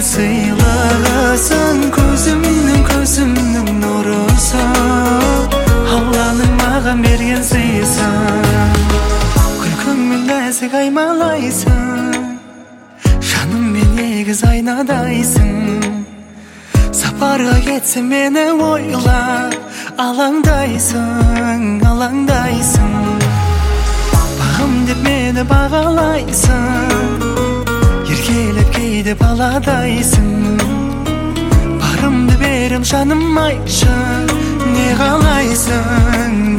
берген сыйлығысың, көзімнің нұрысың, Алланың маған берген сыйысың. Күлкіңмен нәзік аймалайсың, жаныммен егіз айнадайсың. Сапарға кетсем мені ойлап, алаңдайсың. Бағым деп мені бағалайсың, еркелеп кейде баладайсың. Барымды берем жаным, айтшы, не қалайсың?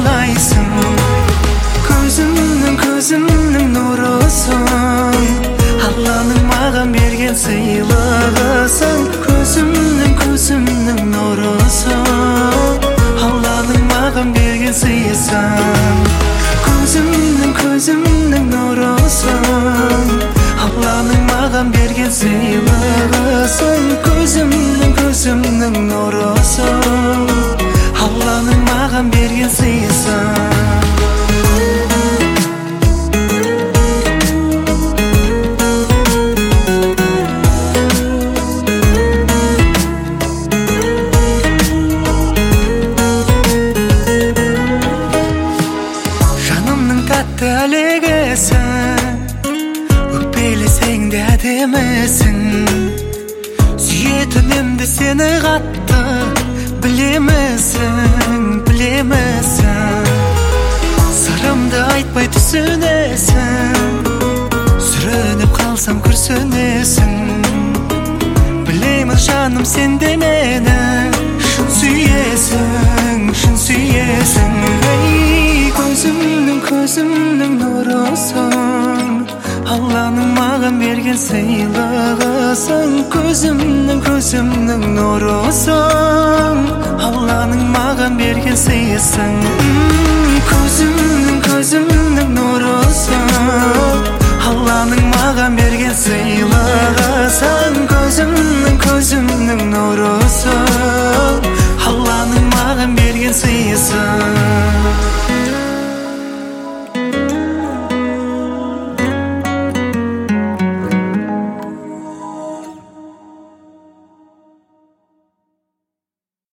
Көзімнің нұрысың, Алланың маған берген сыйлығысың. Көзімнің нұрысың, Алланың маған берген сыйысың. Көзімнің нұрысың, Алланың маған берген сыйлығысың. Көзімнің нұрысың, Алланың маған берген сыйысың. Әлегесің, өкпелесең де әдемісің. Сүйетінімді сені қатты, білемісің. Сырымды айтпай түсінесің, сүрініп қалсам күрсінесің. Білемін жаным, сен де мені шын сүйесің. Көзімнің нұрысың, Алланың маған берген сыйлығысың. Көзімнің нұрысың, Алланың маған берген сыйысың. Көзімнің нұрысың, Алланың маған берген сыйлығысың. Көзімнің нұрысың,